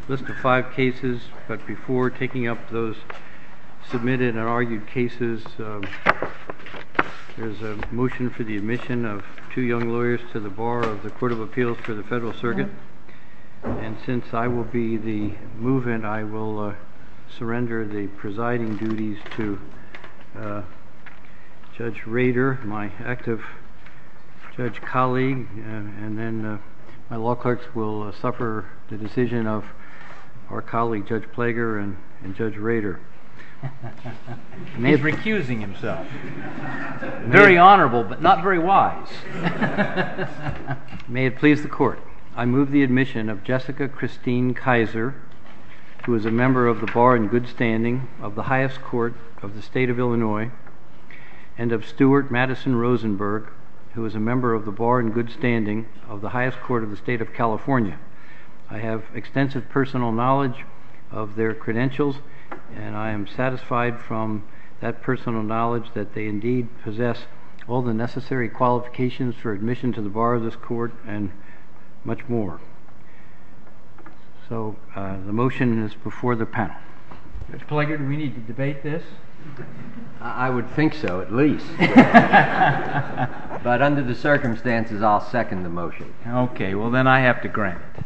list of 5 cases, but before taking up those submitted and argued cases, there's a motion for the admission of 2 young lawyers to the bar of the Court of Appeals for the Federal Circuit. And since I will be the movant, I will surrender the presiding duties to Judge Rader, my active judge colleague, and then my law clerks will suffer the decision of our colleague Judge Plager and Judge Rader. He's recusing himself. Very honorable, but not very wise. May it please the Court, I move the admission of Jessica Christine Kaiser, who is a member of the bar in good standing of the highest court of the state of Illinois, and of Stuart Madison Rosenberg, who is a member of the bar in good standing of the highest court of the state of California. I have extensive personal knowledge of their credentials, and I am satisfied from that personal knowledge that they indeed possess all the necessary qualifications for admission to the bar of this court and much more. So the motion is before the panel. Judge Plager, do we need to debate this? I would think so, at least. But under the circumstances, I'll second the motion. Okay, well then I have to grant it.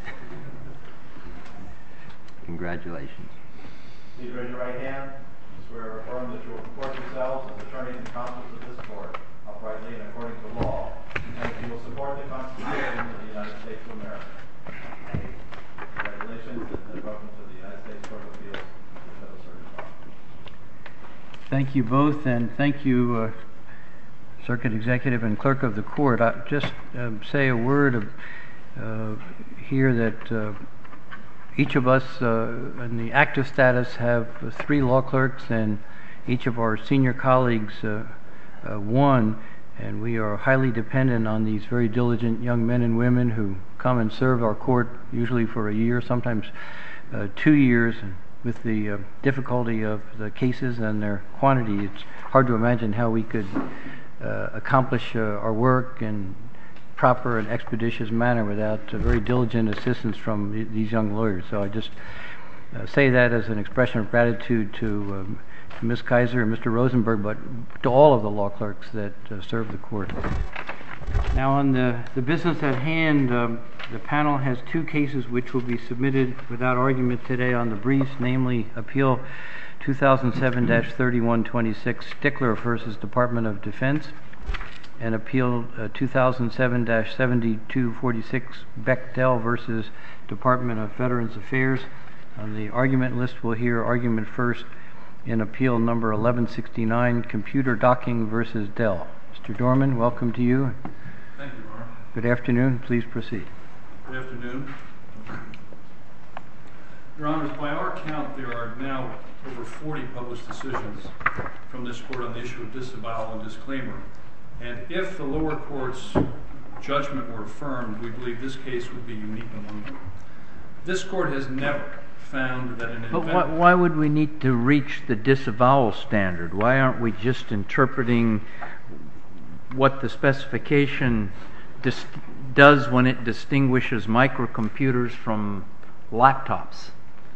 Congratulations. Please raise your right hand. Swear or affirm that you will comport yourselves as attorneys and counsels of this court, uprightly and according to law, and that you will support the Constitution of the United States of America. Congratulations, and welcome to the United States Court of Appeals for the Federal Circuit. Thank you both, and thank you, Circuit Executive and Clerk of the Court. I'll just say a word here that each of us in the active status have 3 law clerks, and each of our senior colleagues 1, and we are highly dependent on these very diligent young men and women who come and serve our court, usually for a year, sometimes 2 years. And with the difficulty of the cases and their quantity, it's hard to imagine how we could accomplish our work in proper and expeditious manner without very diligent assistance from these young lawyers. So I just say that as an expression of gratitude to Ms. Kaiser and Mr. Rosenberg, but to all of the law clerks that serve the court. Now on the business at hand, the panel has 2 cases which will be submitted without argument today on the briefs, namely Appeal 2007-3126 Stickler v. Department of Defense, and Appeal 2007-7246 Bechtel v. Department of Veterans Affairs. On the argument list, we'll hear argument first in Appeal number 1169, Computer Docking v. Dell. Mr. Dorman, welcome to you. Thank you, Mark. Good afternoon. Please proceed. Good afternoon. Your Honors, by our count, there are now over 40 published decisions from this court on the issue of disavowal and disclaimer. And if the lower court's judgment were affirmed, we believe this case would be unique among them. This court has never found that an event... But why would we need to reach the disavowal standard? Why aren't we just interpreting what the specification does when it distinguishes microcomputers from laptops?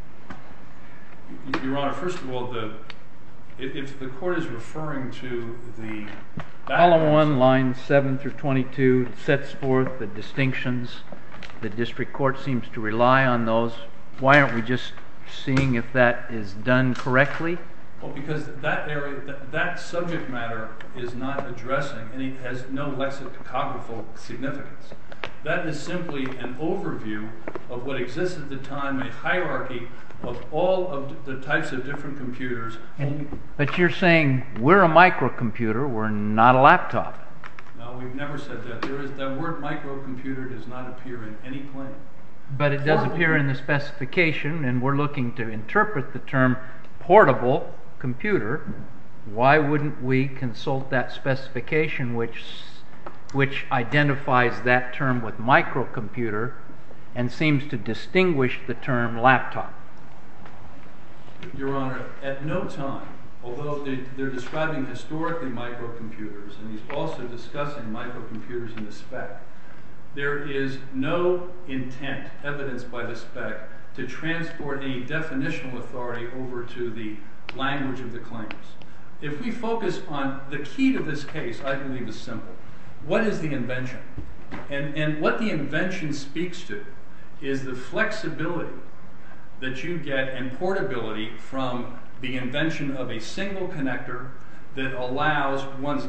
Your Honor, first of all, if the court is referring to the... Column 1, lines 7 through 22, sets forth the distinctions. The district court seems to rely on those. Why aren't we just seeing if that is done correctly? Well, because that area, that subject matter is not addressing, and it has no lexicographical significance. That is simply an overview of what exists at the time, a hierarchy of all of the types of different computers. But you're saying we're a microcomputer, we're not a laptop. No, we've never said that. That word microcomputer does not appear in any claim. But it does appear in the specification, and we're looking to interpret the term portable computer. Why wouldn't we consult that specification which identifies that term with microcomputer and seems to distinguish the term laptop? Your Honor, at no time, although they're describing historically microcomputers, and he's also discussing microcomputers in the spec, there is no intent evidenced by the spec to transport any definitional authority over to the language of the claims. If we focus on the key to this case, I believe is simple. What is the invention? And what the invention speaks to is the flexibility that you get and portability from the invention of a single connector that allows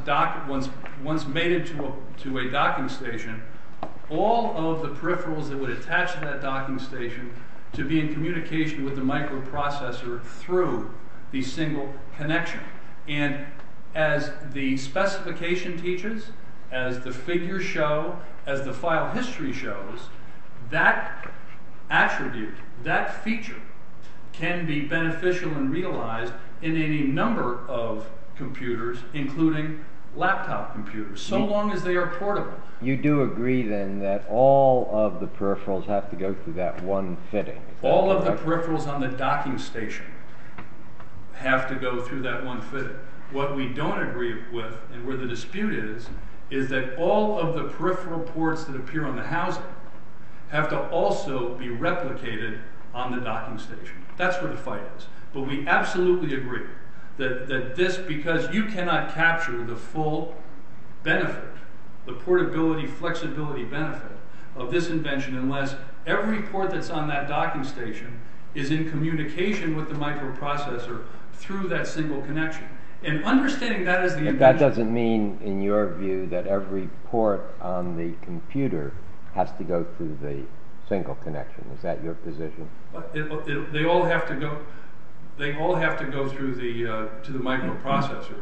once mated to a docking station, all of the peripherals that would attach to that docking station to be in communication with the microprocessor through the single connection. And as the specification teaches, as the figures show, as the file history shows, that attribute, that feature, can be beneficial and realized in any number of computers, including laptop computers, so long as they are portable. You do agree then that all of the peripherals have to go through that one fitting? All of the peripherals on the docking station have to go through that one fitting. What we don't agree with, and where the dispute is that all of the peripheral ports that appear on the housing have to also be replicated on the docking station. That's where the fight is. But we absolutely agree that this, because you cannot capture the full benefit, the portability, flexibility benefit of this invention unless every port that's on that docking station is in communication with the microprocessor through that single connection. And understanding that as the invention... But that doesn't mean, in your view, that every port on the computer has to go through the single connection. Is that your position? They all have to go. They all have to go through to the microprocessor.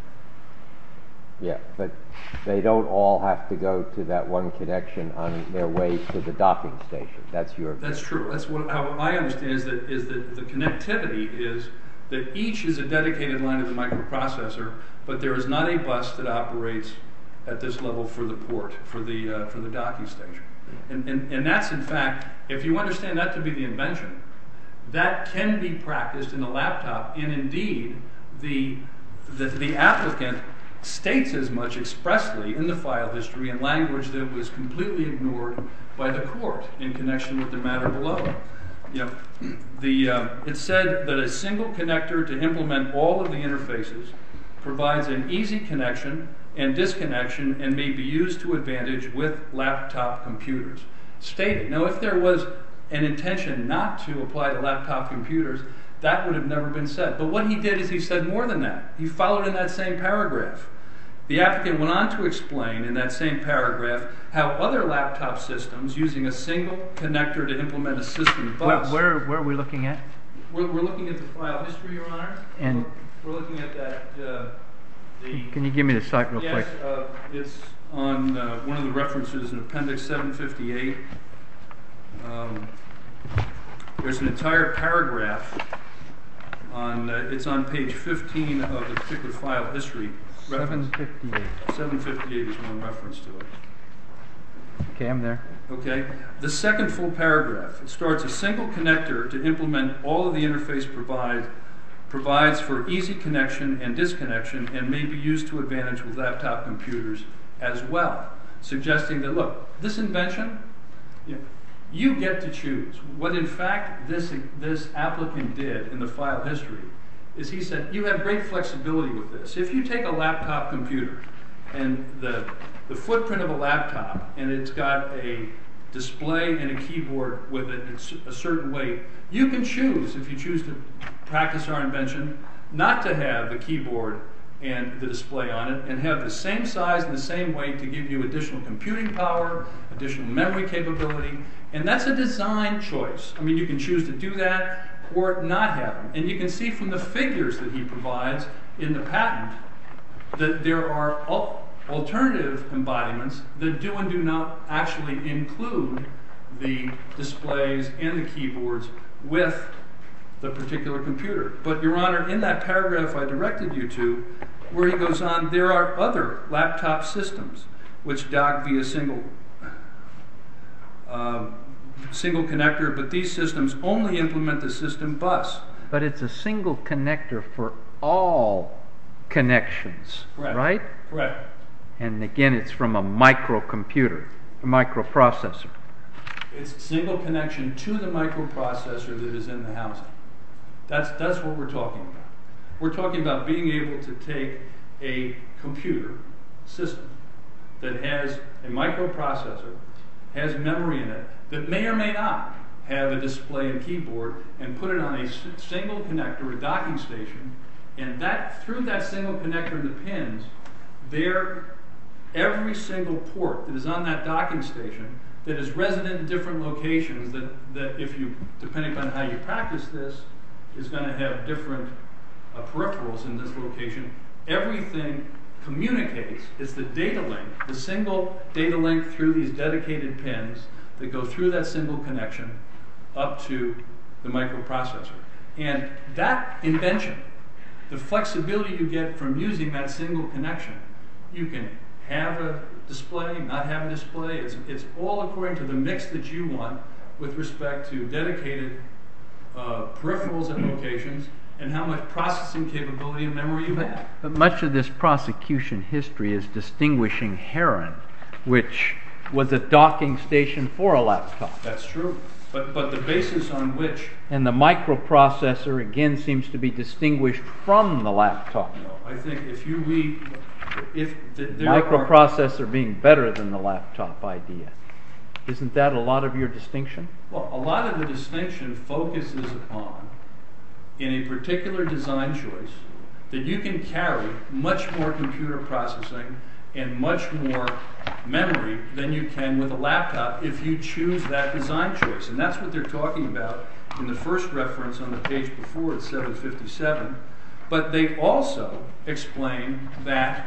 Yeah, but they don't all have to go to that one connection on their way to the docking station. That's your view. That's true. That's how I understand is that the connectivity is that each is a dedicated line of the microprocessor, but there is not a bus that operates at this level for the port, for the docking station. And that's, in fact, if you understand that to be the invention, that can be practiced in a laptop, and indeed the applicant states as much expressly in the file history in language that was completely ignored by the court in connection with the matter below. It said that a single connector to implement all of the interfaces provides an easy connection and disconnection and may be used to advantage with laptop computers. Stated. Now, if there was an intention not to apply to laptop computers, that would have never been said. But what he did is he said more than that. He followed in that same paragraph. The applicant went on to explain in that same paragraph how other laptop systems using a single connector to implement a system bus... Where are we looking at? We're looking at the file history, Your Honor. And we're looking at that... Can you give me the site real quick? Yes, it's on one of the references in Appendix 758. There's an entire paragraph it's on page 15 of the particular file history. 758. 758 is one reference to it. Okay, I'm there. Okay. The second full paragraph, it starts, a single connector to implement all of the interface provides for easy connection and disconnection and may be used to advantage with laptop computers as well, suggesting that, look, this invention, you get to choose. What in fact this applicant did in the file history is he said, you have great flexibility with this. If you take a laptop computer and the footprint of a laptop and it's got a display and a keyboard with it a certain way, you can choose, if you choose to practice our invention, not to have the keyboard and the display on it and have the same size and the same weight to give you additional computing power, additional memory capability, and that's a design choice. I mean, you can choose to do that or not have them. And you can see from the figures that he provides in the patent that there are alternative embodiments that do and do not actually include the displays and the keyboards with the particular computer. But, Your Honor, in that paragraph I directed you to, where he goes on, there are other laptop systems which dock via single connector, but these systems only implement the system bus. But it's a single connector for all connections, Correct. Right? Correct. And again, it's from a microcomputer, a microprocessor. It's single connection to the microprocessor that is in the housing. That's what we're talking about. We're talking about being able to take a computer system that has a microprocessor, has memory in it, that may or may not have a display and keyboard, and put it on a single connector, a docking station, and that through that single connector and the pins, every single port that is on that docking station that is resident in different locations, that if you, depending on how you practice this, is going to have different peripherals in this location, everything communicates. It's the data link, the single data link through these dedicated pins that go through that single connection up to the microprocessor. And that invention, the flexibility you get from using that single connection, you can have a display, not have a display. It's all according to the mix that you want with respect to dedicated peripherals and locations and how much processing capability and memory you have. But much of this prosecution history is distinguishing Heron, which was a docking station for a laptop. That's true. But the basis on which... And the microprocessor, again, seems to be distinguished from the laptop. No, I think if you read... Microprocessor being better than the laptop idea. Isn't that a lot of your distinction? Well, a lot of the distinction focuses upon, in a particular design choice, that you can carry much more computer processing and much more memory than you can with a laptop if you choose that design choice. And that's what they're talking about in the first reference on the page before at 757. But they also explain that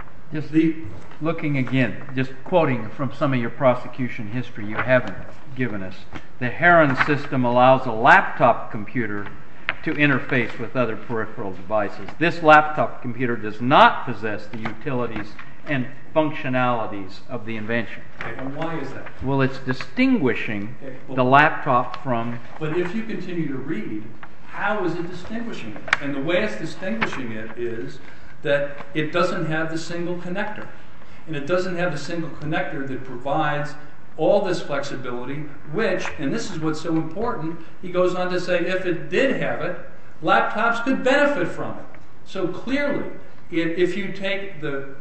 looking again, just quoting from some of your prosecution history you haven't given us, the Heron system allows a laptop computer to interface with other peripheral devices. This laptop computer does not possess the utilities and functionalities of the invention. Okay, and why is that? Well, it's distinguishing the laptop from... But if you continue to read, how is it distinguishing it? And the way it's distinguishing it is that it doesn't have the single connector. And it doesn't have the single connector that provides all this flexibility, which, and this is what's so important, he goes on to say if it did have it, laptops could benefit from it. So clearly, if you take the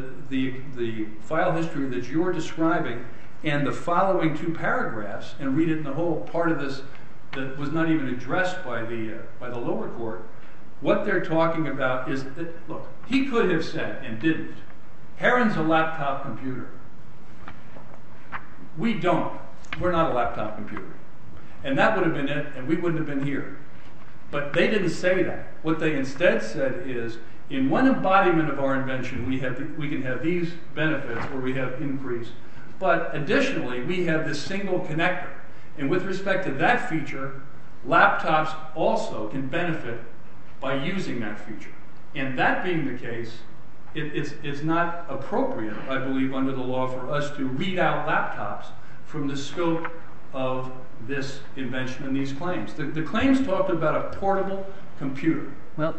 file history that you're describing and the following two paragraphs and read it in the whole part of this that was not even addressed by the lower court, what they're talking about is that, look, he could have said and didn't, Heron's a laptop computer. We don't. We're not a laptop computer. And that would have been it, and we wouldn't have been here. But they didn't say that. What they instead said is, in one embodiment of our invention, we can have these benefits, or we have increase. But additionally, we have this single connector. And with respect to that feature, laptops also can benefit by using that feature. And that being the case, it's not appropriate, I believe, under the law for us to read out laptops from the scope of this invention and these claims. The claims talked about a portable computer. Well,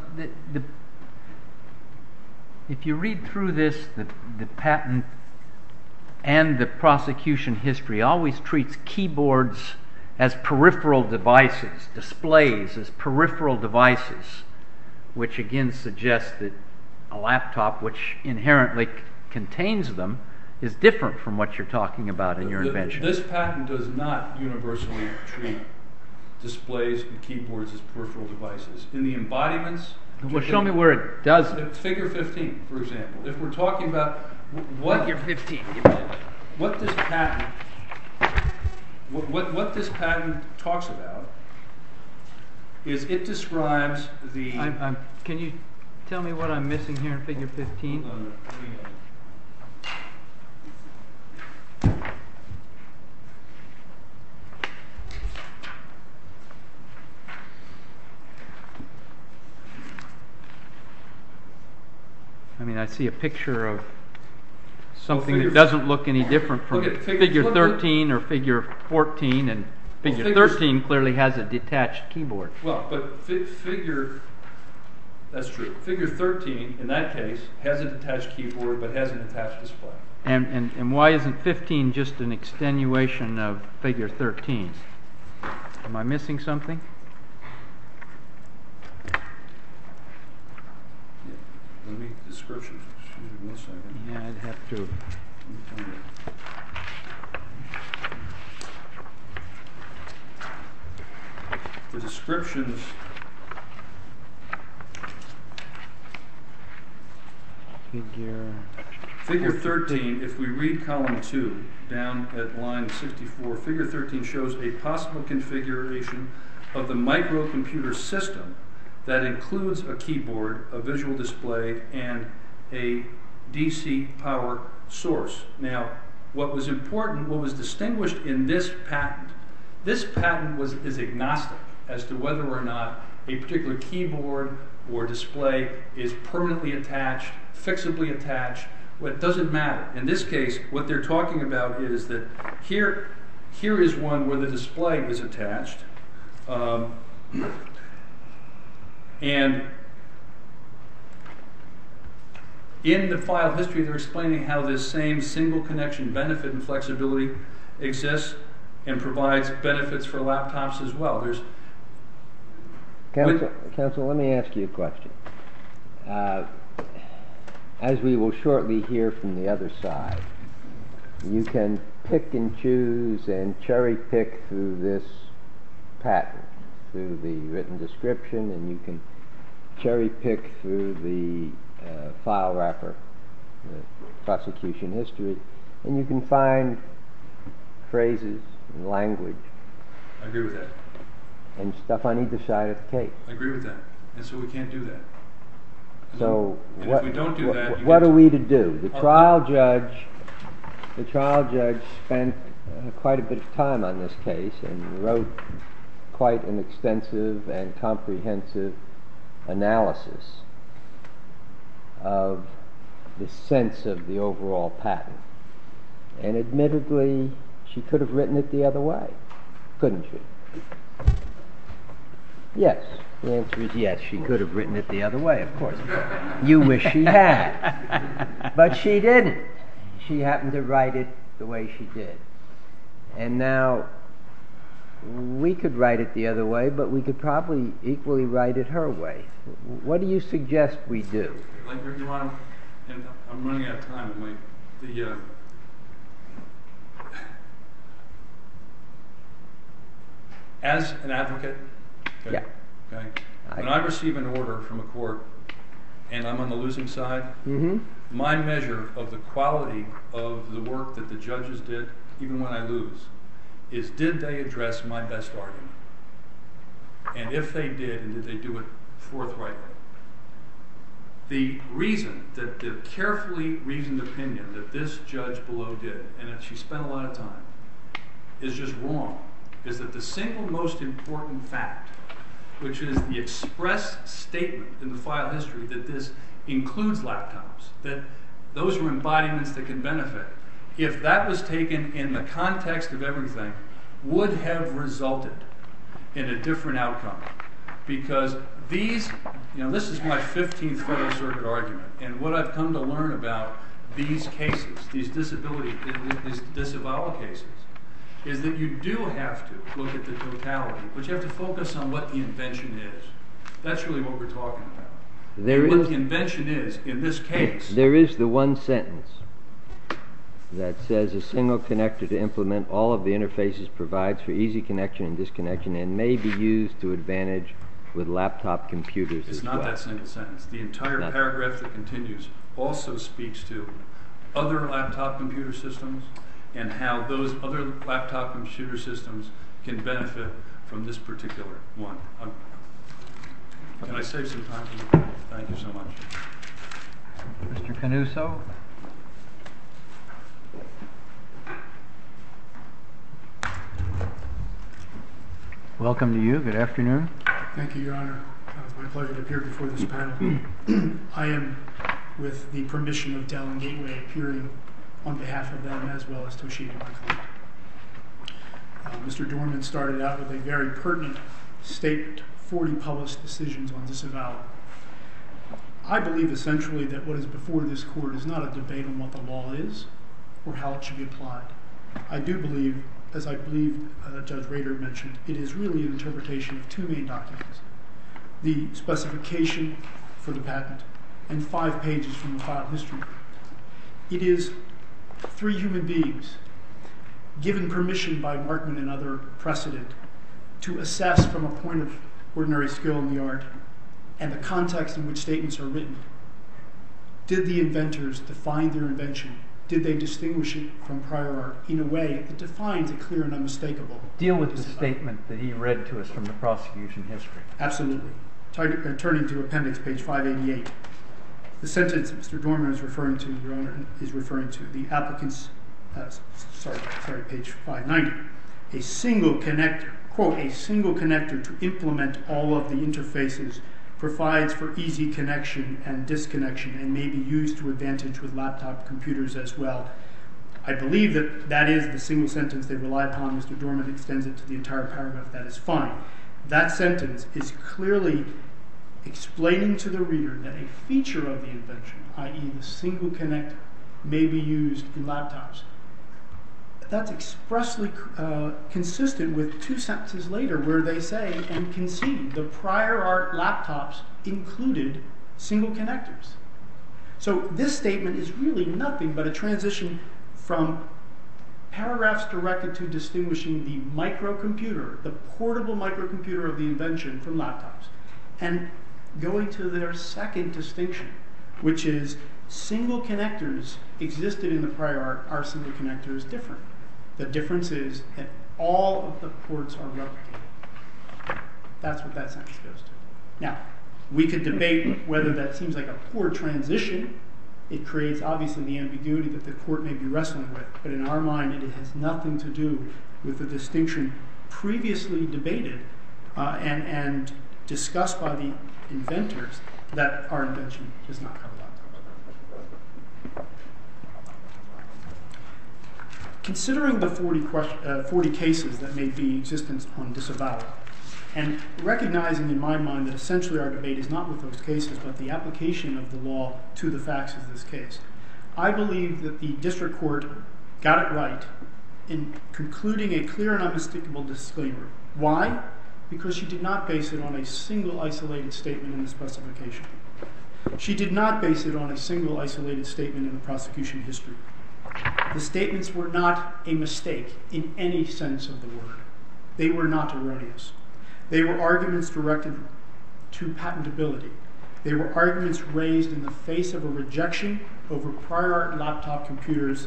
if you read through this, the patent and the prosecution history always treats keyboards as peripheral devices, displays as peripheral devices, which again suggests that a laptop, which inherently contains them, is different from what you're talking about in your invention. This patent does not universally treat displays and keyboards as peripheral devices. In the embodiments... Well, show me where it doesn't. Figure 15, for example. If we're talking about Figure 15. What this patent talks about is it describes the... Can you tell me what I'm missing here in Figure 15? I mean, I see a picture of something that doesn't look any different from Figure 13 or Figure 14, and Figure 13 clearly has a detached keyboard. Well, but that's true. Figure 13, in that case, has a detached keyboard but has an attached display. And why isn't 15 just an extenuation of figure 13? Am I missing something? Let me description. Excuse me 1 second. Yeah, I'd have to. Let me find it. The descriptions. Figure 13, if we read column 2, down at line 64, figure 13 shows a possible configuration of the microcomputer system that includes a keyboard, a visual display, and a DC power source. Now, what was important, what was distinguished in this patent is agnostic as to whether or not a particular keyboard or display is permanently attached, fixably attached. It doesn't matter. In this case, what they're talking about is that here is one where the display is attached, and in the file history, they're explaining how this same single connection benefit and flexibility exists and provides benefits for laptops as well. Counsel, let me ask you a question. As we will shortly hear from the other side, you can pick and choose and cherry pick through this patent, through the written description, and you can cherry pick through the file wrapper, the prosecution history, and you can find phrases and language. I agree with that. And stuff on either side of the case. I agree with that. And so we can't do that. So and if we don't do that, what are we to do? The trial judge spent quite a bit of time on this case and wrote quite an extensive and comprehensive analysis of the sense of the overall patent. And admittedly, she could have written it the other way, couldn't she? Yes. The answer is yes, she could have written it the other way, of course. You wish she had. But she didn't. She happened to write it the way she did. And now, we could write it the other way, but we could probably equally write it her way. What do you suggest we do? Like, Your Honor, and I'm running out of time. As an advocate, okay, Yeah. Okay, when I receive an order from a court and I'm on the losing side, my measure of the quality of the work that the judges did, even when I lose, is did they address my best argument? And if they did, and did they do it forthrightly? The reason that the carefully reasoned opinion that this judge below did, and that she spent a lot of time, is just wrong, is that the single most important fact, which is the express statement in the file history that this includes laptops, that those are embodiments that can benefit, if that was taken in the context of everything, would have resulted in a different outcome. Because these, this is my 15th Federal Circuit argument, and what I've come to learn about these cases, these disavowal cases, is that you do have to look at the totality, but you have to focus on what the invention is. That's really what we're talking about. What the invention is, in this case. There is the one sentence that says a single connector to implement all of the interfaces provides for easy connection and disconnection and may be used to advantage with laptop computers It's as not well. that single sentence. The entire paragraph that continues also speaks to other laptop computer systems and how those other laptop computer systems can benefit from this particular one. Can I save some time for you? Thank you so much. Mr. Canuso? Welcome to you. Good afternoon. Thank you, Your Honor. It's my pleasure to appear before this panel. I am, with the permission of Dell and Gateway, appearing on behalf of them as well as Toshiba, my client. Mr. Dorman started out with a very pertinent statement, 40 published decisions on disavowal. I believe essentially that what is before this court is not a debate on what the law is, or how it should be applied. I do believe, as I believe Judge Rader mentioned, it is really an interpretation of two main documents: the specification for the patent and 5 pages from the file history. It is 3 human beings given permission by Markman and other precedent to assess from a point of ordinary skill in the art and the context in which statements are written. Did the inventors define their invention? Did they distinguish it from prior art in a way that defines a clear and unmistakable? Deal with the statement that he read to us from the prosecution history. Absolutely. Turning to appendix page 588, the sentence that Mr. Dorman is referring to, Your Honor, is referring to the applicant's, page 590, a single connector, quote, a single connector to implement all of the interfaces provides for easy connection and disconnection and may be used to advantage with laptop computers as well. I believe that that is the single sentence they rely upon. Mr. Dorman extends it to the entire paragraph. That is fine. That sentence is clearly explaining to the reader that a feature of the invention, i.e. the single connector, may be used in laptops. That's expressly consistent with 2 sentences later where they say and concede the prior art laptops included single connectors. So this statement is really nothing but a transition from paragraphs directed to distinguishing the microcomputer, the portable microcomputer of the invention, from laptops, and going to their second distinction, which is single connectors existed in the prior art, our single connector is different. The difference is that all of the ports are replicated. That's what that sentence goes to. Now, we could debate whether that seems like a poor transition. It creates, obviously, the ambiguity that the court may be wrestling with. But in our mind, it has nothing to do with the distinction previously debated and discussed by the inventors that our invention does not cover laptops. Considering the 40 cases that may be existent on disavowal, and recognizing in my mind that essentially our debate is not with those cases, but the application of the law to the facts of this case, I believe that the district court got it right in concluding a clear and unmistakable disclaimer. Why? Because she did not base it on a single isolated statement in the specification. She did not base it on a single isolated statement in the prosecution history. The statements were not a mistake in any sense of the word. They were not erroneous. They were arguments directed to patentability. They were arguments raised in the face of a rejection over prior art laptop computers.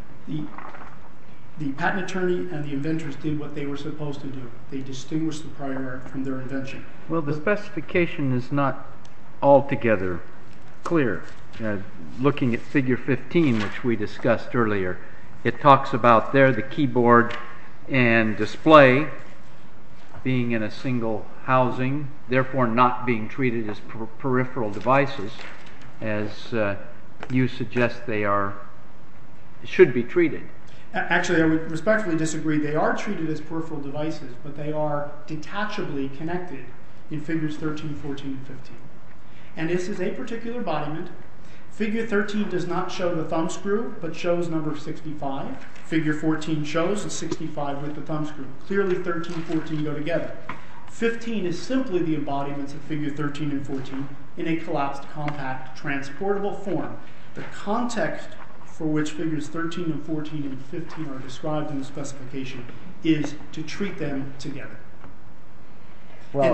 The patent attorney and the inventors did what they were supposed to do. They distinguished the prior art from their invention. Well, the specification is not altogether clear. Looking at figure 15, which we discussed earlier, it talks about there the keyboard and display being in a single housing, therefore not being treated as peripheral devices, as you suggest they should be treated. Actually, I would respectfully disagree. They are treated as peripheral devices, but they are detachably connected in figures 13, 14, and 15. And this is a particular embodiment. Figure 13 does not show the thumb screw, but shows number 65. Figure 14 shows the 65 with the thumb screw. Clearly 13 and 14 go together. 15 is simply the embodiments of figure 13 and 14 in a collapsed, compact, transportable form. The context for which figures 13 and 14 and 15 are described in the specification is to treat them together. Well,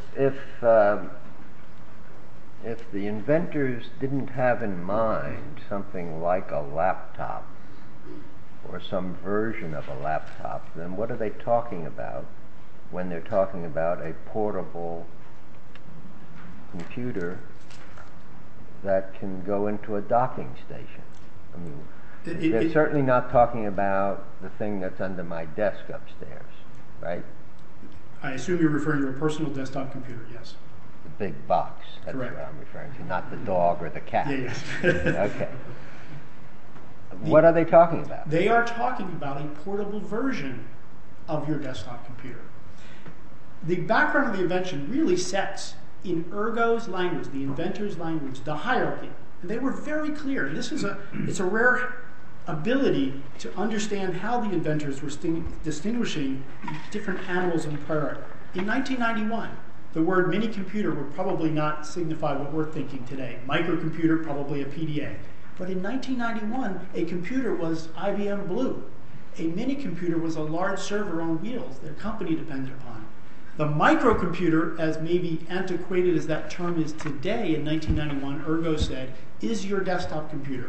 if the inventors didn't have in mind something like a laptop or some version of a laptop, then what are they talking about when they're talking about a portable computer that can go into a docking station? I mean, they're certainly not talking about the thing that's under my desk upstairs, right? I assume you're referring to a personal desktop computer, yes. The big box, that's Correct. what I'm referring to, not the dog or the cat. Yes. Okay. What are they talking about? They are talking about a portable version of your desktop computer. The background of the invention really sets, in Ergo's language, the inventor's language, the hierarchy. And they were very clear. It's a rare ability to understand how the inventors were distinguishing different animals in the prior art. In 1991, the word mini computer would probably not signify what we're thinking today. Microcomputer, probably a PDA. But in 1991, a computer was IBM Blue. A mini computer was a large server on wheels that a company depended upon. The microcomputer, as maybe antiquated as that term is today in 1991, Ergo said, is your desktop computer.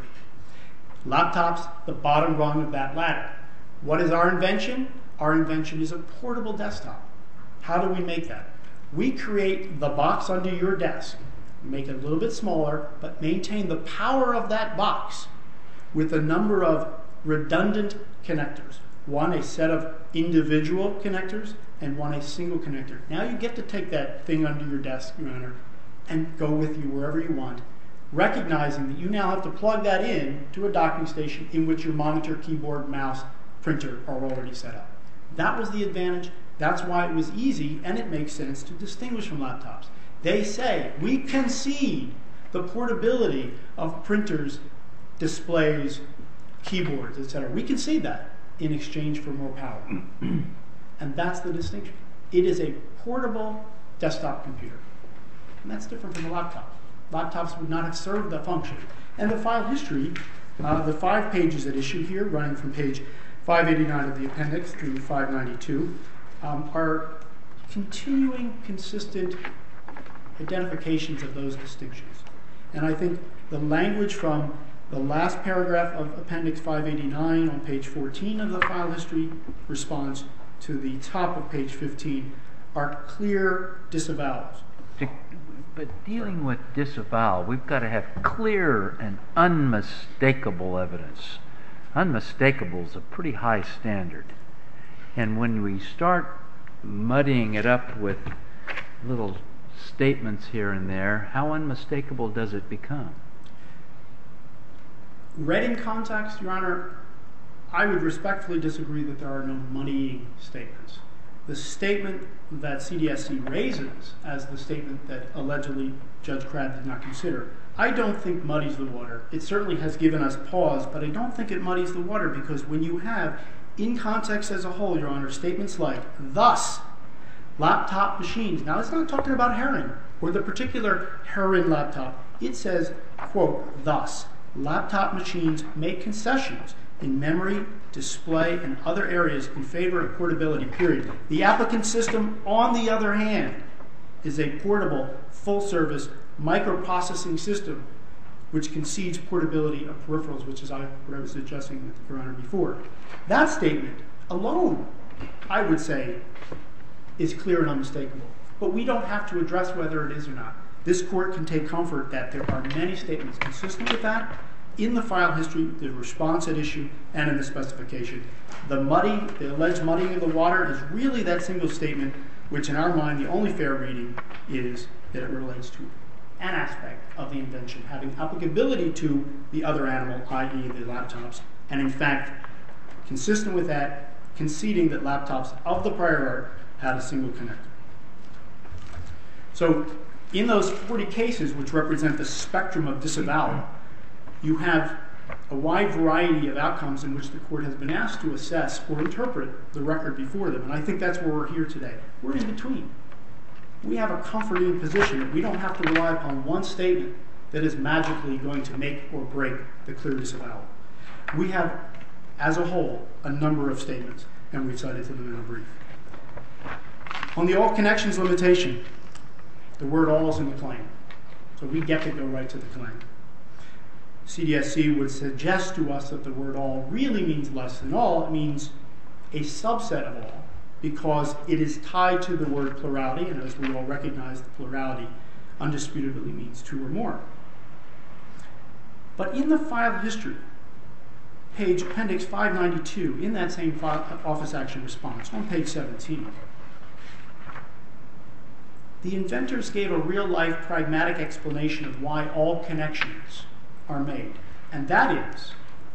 Laptops, the bottom rung of that ladder. What is our invention? Our invention is a portable desktop. How do we make that? We create the box under your desk, make it a little bit smaller, but maintain the power of that box with a number of redundant connectors. One, a set of individual connectors, and one, a single connector. Now you get to take that thing under your desk, Your Honor, and go with you wherever you want, recognizing that you now have to plug that in to a docking station in which your monitor, keyboard, mouse, printer are already set up. That was the advantage. That's why it was easy, and it makes sense to distinguish from laptops. They say, we concede the portability of printers, displays, keyboards, etc. We concede that in exchange for more power. And that's the distinction. It is a portable desktop computer. And that's different from a laptop. Laptops would not have served that function. And the file history, the 5 pages at issue here, running from page 589 of the appendix through 592, are continuing, consistent identifications of those distinctions. And I think the language from the last paragraph of appendix 589 on page 14 of the file history responds to the top of page 15 are clear disavowals. But dealing with disavowal, we've got to have clear and unmistakable evidence. Unmistakable is a pretty high standard. And when we start muddying it up with little statements here and there, how unmistakable does it become? Read in context, Your Honor, I would respectfully disagree that there are no muddying statements. The statement that CDSC raises as the statement that allegedly Judge Crabb did not consider, I don't think muddies the water. It certainly has given us pause, but I don't think it muddies the water, because when you have, in context as a whole, Your Honor, statements like, thus, laptop machines. Now, it's not talking about Heron or the particular Heron laptop. It says, quote, thus, laptop machines make concessions in memory, display, and other areas in favor of portability, period. The applicant system, on the other hand, is a portable, full-service microprocessing system which concedes portability of peripherals, which is what I was suggesting with Your Honor before. That statement alone, I would say, is clear and unmistakable. But we don't have to address whether it is or not. This court can take comfort that there are many statements consistent with that in the file history, the response at issue, and in the specification. The alleged muddying of the water is really that single statement, which in our mind, the only fair reading is that it relates to an aspect of the invention having applicability to the other animal, i.e. the laptops, and in fact, consistent with that, conceding that laptops of the prior art had a single connector. So in those 40 cases, which represent the spectrum of disavowal, you have a wide variety of outcomes in which the court has been asked to assess or interpret the record before them. And I think that's where we're here today. We're in between. We have a comforting position that we don't have to rely upon one statement that is magically going to make or break the clear disavowal. We have, as a whole, a number of statements, and we've cited them in a brief. On the all connections limitation, the word all is in the claim. So we get to go right to the claim. CDSC would suggest to us that the word all really means less than all. It means a subset of all, because it is tied to the word plurality, and as we all recognize, the plurality undisputedly means two or more. But in the file history, page appendix 592, in that same office action response, on page 17, the inventors gave a real-life pragmatic explanation of why all connections are made. And that is,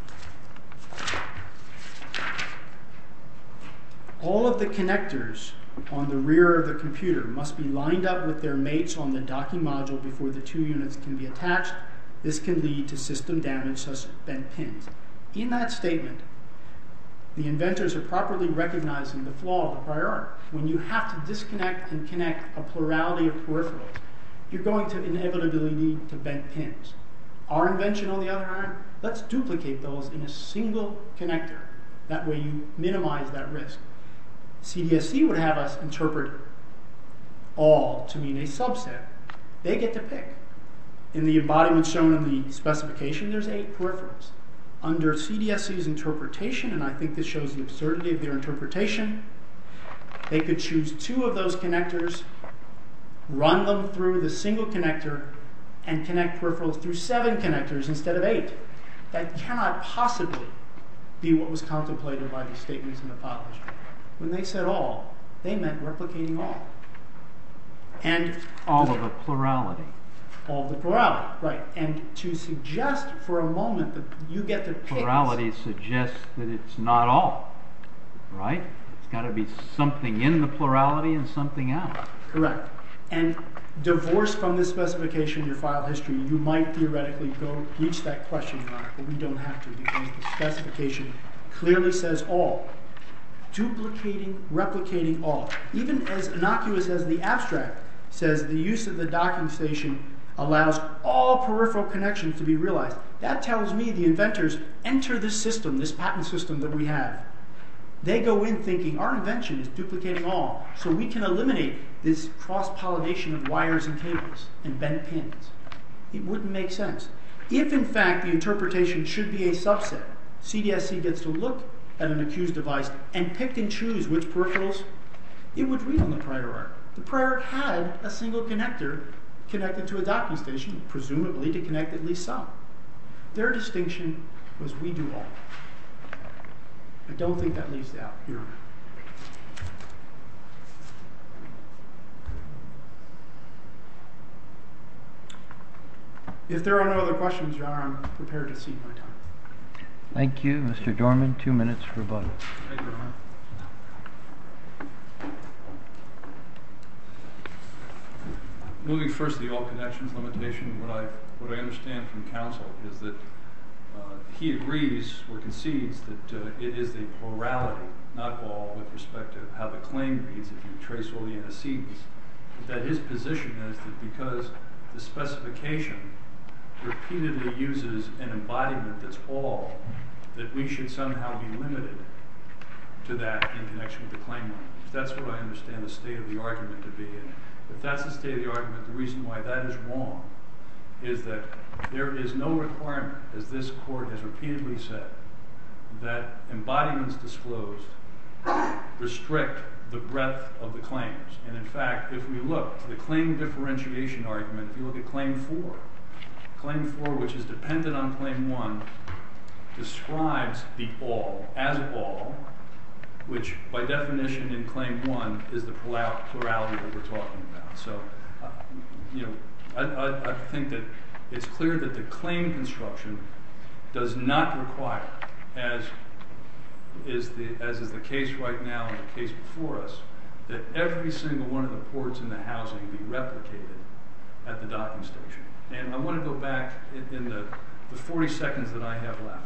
all of the connectors on the rear of the computer must be lined up with their mates on the docking module before the two units can be attached. This can lead to system damage such as bent pins. In that statement, the inventors are properly recognizing the flaw of the prior art. When you have to disconnect and connect a plurality of peripherals, you're going to inevitably lead to bent pins. Our invention, on the other hand, let's duplicate those in a single connector. That way you minimize that risk. CDSC would have us interpret all to mean a subset. They get to pick. In the embodiment shown in the specification, there's 8 peripherals. Under CDSC's interpretation, and I think this shows the absurdity of their interpretation, they could choose 2 of those connectors, run them through the single connector, and connect peripherals through 7 connectors instead of 8. That cannot possibly be what was contemplated by the statements in the file history. When they said all, they meant replicating all. And all of a plurality. All of the plurality, right. And to suggest for a moment that you get to pick... Plurality suggests that it's not all, right? It's got to be something in the plurality and something out. Correct. And divorced from this specification in your file history, you might theoretically go reach that question, Your Honor, but we don't have to because the specification clearly says all. Duplicating, replicating all. Even as innocuous as the abstract says the use of the docking station allows all peripheral connections to be realized. That tells me the inventors enter this system, this patent system that we have. They go in thinking our invention is duplicating all, so we can eliminate this cross-pollination of wires and cables and bent pins. It wouldn't make sense. If, in fact, the interpretation should be a subset, CDSC gets to look at an accused device and pick and choose which peripherals it would read on the prior art. The prior art had a single connector connected to a docking station, presumably to connect at least some. Their distinction was we do all. I don't think that leaves out, Your Honor. If there are no other questions, Your Honor, I'm prepared to cede my time. Thank you. Mr. Dorman, 2 minutes for rebuttal. Thank you, Your Honor. Moving first to the all connections limitation, what I understand from counsel is that he agrees or concedes that it is a plurality, not all, with respect to how the claim reads if you trace all the antecedents, but that his position is that because the specification repeatedly uses an embodiment that's all, that we should somehow be limited to that in connection with the claim language. That's what I understand the state of the argument to be. And if that's the state of the argument, the reason why that is wrong is that there is no requirement, as this court has repeatedly said, that embodiments disclosed restrict the breadth of the claims. And in fact, if we look to the claim differentiation argument, if you look at Claim 4, which is dependent on Claim 1, describes the all as all, which by definition in Claim 1 is the plurality that we're talking about. So, I think that it's clear that the claim construction does not require, as is the case right now and the case before us, that every single one of the ports in the housing be replicated at the docking station. And I want to go back in the 40 seconds that I have left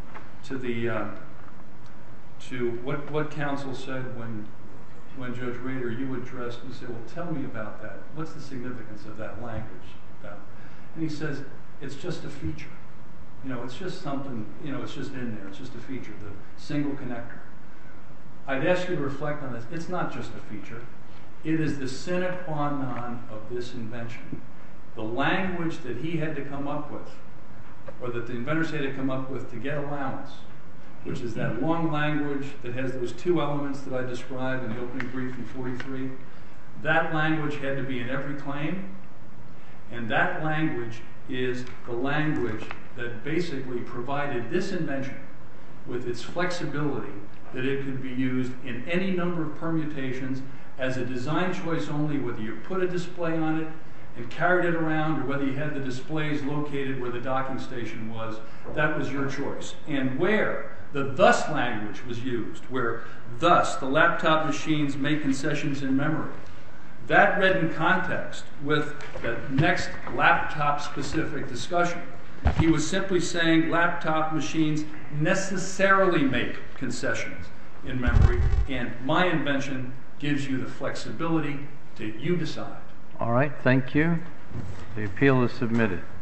to what counsel said when Judge Rader, you addressed, you said, well, tell me about that. What's the significance of that language? And he says, it's just a feature. It's just something, it's just in there. It's just a feature, the single connector. I'd ask you to reflect on this. It's not just a feature. It is the sine qua non of this invention. The language that he had to come up with, or that the inventors had to come up with to get allowance, which is that long language that has those 2 elements that I described in the opening brief in 43. That language had to be in every claim, and that language is the language that basically provided this invention with its flexibility that it could be used in any number of permutations as a design choice only, whether you put a display on it and carried it around or whether you had the displays located where the docking station was. That was your choice. And where the thus language was used, where thus the laptop machines make concessions in memory, that read in context with the next laptop-specific discussion He was simply saying laptop machines necessarily make concessions in memory, and my invention gives you the flexibility to you decide. All right, thank you. The appeal is submitted.